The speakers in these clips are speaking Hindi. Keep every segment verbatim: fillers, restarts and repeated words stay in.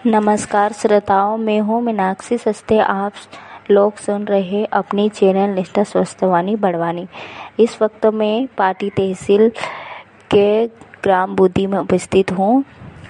नमस्कार श्रोताओं, मैं हूँ मीनाक्षी सस्ते। आप लोग सुन रहे अपनी चैनल निष्ठा स्वस्थवानी बड़वानी। इस वक्त मैं पाटी तहसील के ग्राम बुद्धि में उपस्थित हूँ।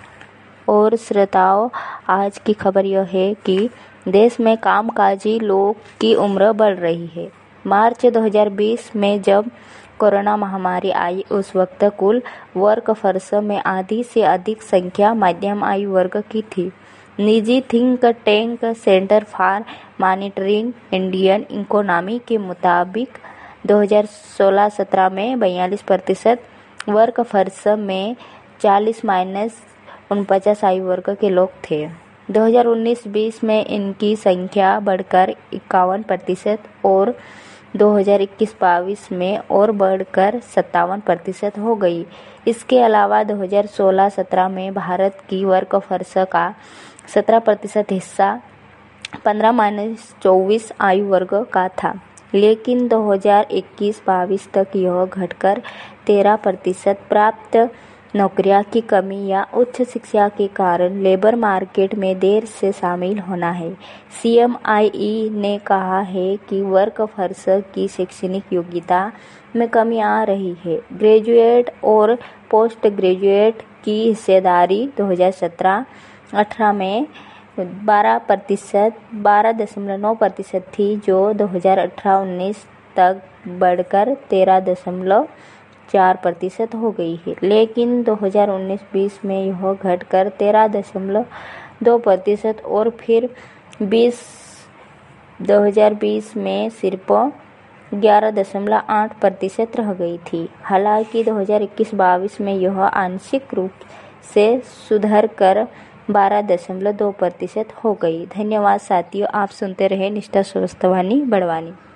और श्रोताओं, आज की खबर यह है कि देश में कामकाजी लोग की उम्र बढ़ रही है। मार्च दो हज़ार बीस में जब कोरोना महामारी आई, उस वक्त कुल वर्कफोर्स में आधी से अधिक संख्या मध्यम आयु वर्ग की थी। निजी think tank centre for monitoring Indian economy के मुताबिक दो हज़ार सोलह सत्रह में बयालीस प्रतिशत वर्कफोर्स में चालीस माइनस उनपचास आयु वर्ग के लोग थे। दो हज़ार उन्नीस बीस में इनकी संख्या बढ़कर इक्यावन प्रतिशत और दो हज़ार इक्कीस बाईस में और बढ़कर सत्तावन प्रतिशत हो गई। इसके अलावा दो हज़ार सोलह सत्रह में भारत की वर्कफोर्स का सत्रह प्रतिशत हिस्सा पंद्रह माइनस चौबीस आयु वर्ग का था, लेकिन दो हज़ार इक्कीस बाईस तक यह घटकर तेरह प्रतिशत प्राप्त नौकरियों की कमी या उच्च शिक्षा के कारण लेबर मार्केट में देर से शामिल होना है। सी एम आई ई ने कहा है कि वर्कफोर्स की शैक्षणिक योग्यता में कमी आ रही है। ग्रेजुएट और पोस्ट ग्रेजुएट की हिस्सेदारी दो हज़ार सत्रह अठारह में बारह प्रतिशत बारह दशमलव नौ प्रतिशत थी, जो दो हज़ार अठारह उन्नीस तक बढ़कर तेरह दशमलव चार प्रतिशत हो गई है, लेकिन दो हज़ार उन्नीस बीस में यह घटकर तेरह दशमलव दो प्रतिशत और फिर बीस दो हज़ार बीस में सिर्फ ग्यारह दशमलव आठ प्रतिशत रह गई थी। हालांकि दो हज़ार इक्कीस बाईस में यह आंशिक रूप से सुधर कर बारह दशमलव दो प्रतिशत हो गई। धन्यवाद साथियों, आप सुनते रहे निष्ठा स्वस्थवानी बड़वानी।